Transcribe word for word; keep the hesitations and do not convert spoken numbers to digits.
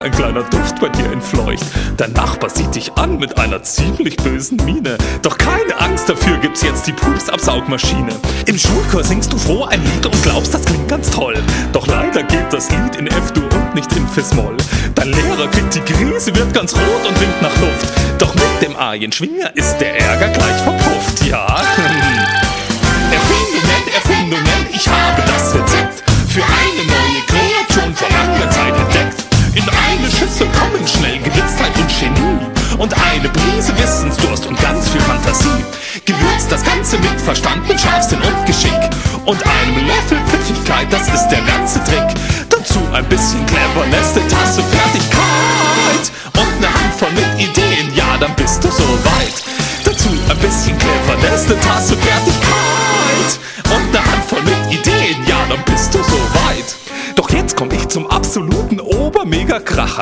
Ein kleiner Duft bei dir entfleucht. Dein Nachbar sieht dich an mit einer ziemlich bösen Miene. Doch keine Angst, dafür gibt's jetzt die Pupsabsaugmaschine. Im Schulchor singst du froh ein Lied und glaubst, das klingt ganz toll. Doch leider geht das Lied in F-Dur und nicht in Fis-Moll. Dein Lehrer kriegt die Krise, wird ganz rot und winkt nach Luft. Doch mit dem Arienschwinger ist der Ärger gleich verpufft, ja. Erfindungen, Erfindungen, ich habe das Rezept für eine neue Kreation vor langer Zeit entdeckt. In eine Schüssel kommen schnell Gewitztheit und Genie und eine Prise Wissensdurst und ganz viel Fantasie. Gewürzt das Ganze mit Verstand, mit Scharfsinn und Geschick und einem Löffel Pfiffigkeit, das ist der ganze Trick. Dazu ein bisschen Cleverness, eine Tasse Fertigkeit und eine Handvoll mit Ideen, ja, dann bist du soweit. Dazu ein bisschen Cleverness, eine Tasse Fertigkeit und eine Handvoll mit Ideen, ja, dann bist du soweit. Doch jetzt komm ich zum absoluten Ober-Mega-Kracher.